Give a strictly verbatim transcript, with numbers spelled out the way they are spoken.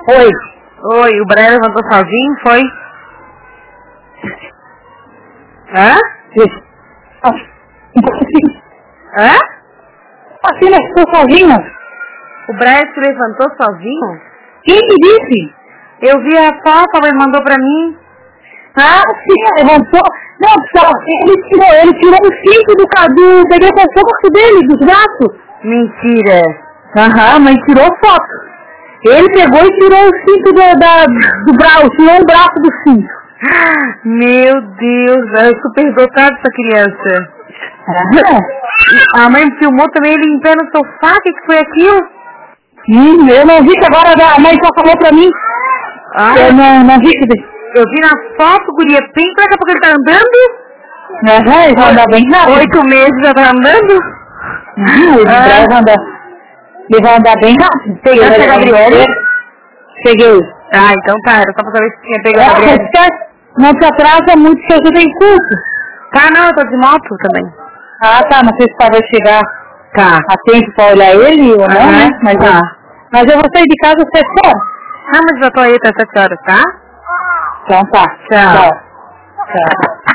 Oi. Oi, o Brian levantou sozinho, foi? Hã? Hã? Assim, eu estou sozinha. O Brian se levantou sozinho? Quem me disse? Eu vi a foto, a mãe mandou pra mim. Ah, sim, levantou. Não, pessoal, ele tirou, ele tirou o cinto do cadu, peguei com o foco dele, dos braços. Mentira. Aham, a mãe tirou foto. Ele pegou e tirou o cinto do, da, do braço, tirou o braço do cinto. Meu Deus, é super dotada essa criança. Aham. A mãe filmou também ele em pé no sofá, o que, que foi aquilo? Sim, eu não vi que agora a mãe só falou pra mim. Ah, eu não, não vi que... Eu vi na foto, guria, bem daqui a pouco ele tá andando. Aham, ele vai andar bem rápido. Oito meses já tá andando. Uhum, ele, ah. vai andar, ele vai andar bem rápido. Pegaste a Gabriela? Cheguei. Ah, então tá, era só pra saber se tinha pegado a Gabriela. Não te atrasa muito que você tem curso. Tá, não, eu tô de moto também. Ah, tá, não sei se vai chegar tá. a tempo pra olhar ele ou não, né? Mas, tá. eu, mas eu vou sair de casa às sete horas. Ah, mas eu tô aí até sete horas, tá? Então tá. Tchau. Tchau. Tchau.